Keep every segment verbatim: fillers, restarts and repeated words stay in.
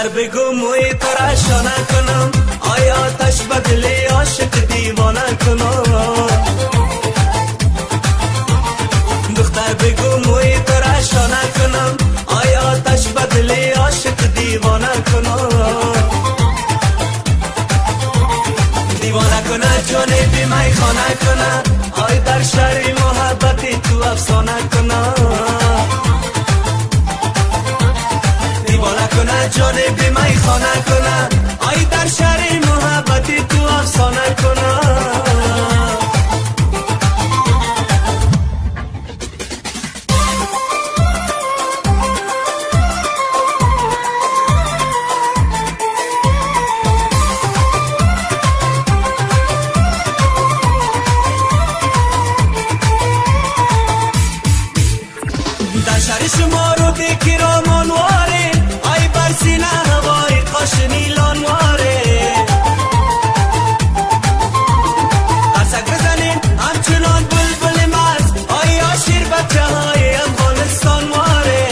دختر بگو موی تو را شانه کنم، آیا آتش بدلی عاشق دیوانه کنم. دختر بگو موی تو را شانه کنم، آیا آتش بدلی عاشق دیوانه کنم. دیوانه کنه جانه بی می خانه کنه، آی در شهر محبتی تو افسانه کنه. دیوانه کنه جانه بی می خانه کنه، آی در شهر محبتی تو افسانه کنه. در شهر شما رو دیکی را منواره، آی بر سینه هوای قاشنی لانواره. قرصک بزنین همچنان بلبل مست، آی آشیر بچه های افغانستان واره.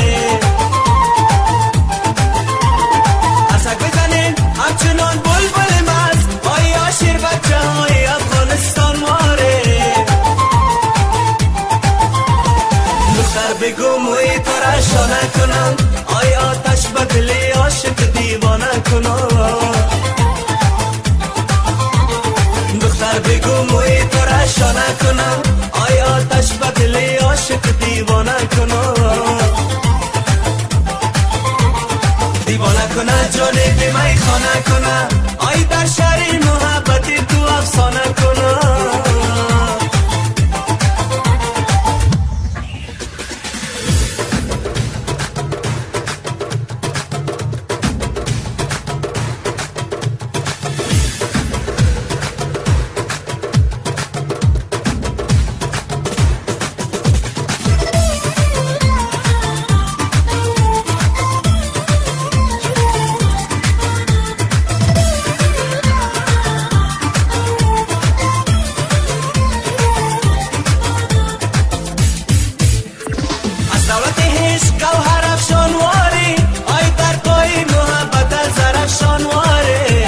قرصک بزنین همچنان بلبل مست، آی آشیر بچه های افغانستان واره. دختر بگو موی تو را شانه کنم، آی آتش بدلی عاشق دیوانه کنم. دختر بگو موی تو را شانه کنم، آی آتش بدلی عاشق دیوانه کنم. دیوانه کنه جانه بی می خانه کنه، آی در شهر محبتی تو افسانه کنه. دولت هیچ گوهر افشانواری، آی در پای محبت زرفشانواری.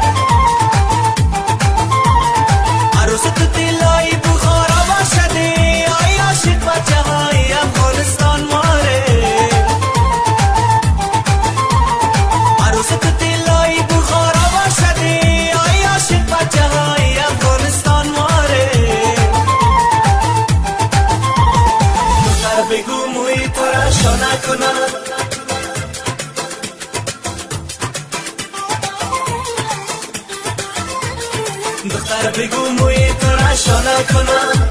عروس تو دلای بخارا باشدی، آی عاشق بچه های افغانستان واره. عروس تو دلای بخارا باشدی، آی عاشق بچه های افغانستان واره. دختر بگو موی تو را شانه کنم، دختر بگو موی تو را شانه کنم.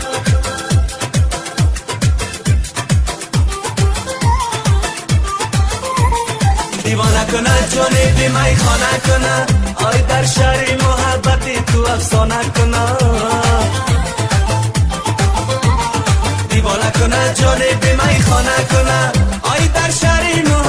دیوانه کنه جانه بی می خانه کنه، آی در شهر محبتی تو افسانه کنه. دیوانه کنه جانه بی می خانه کنه، آی در شهر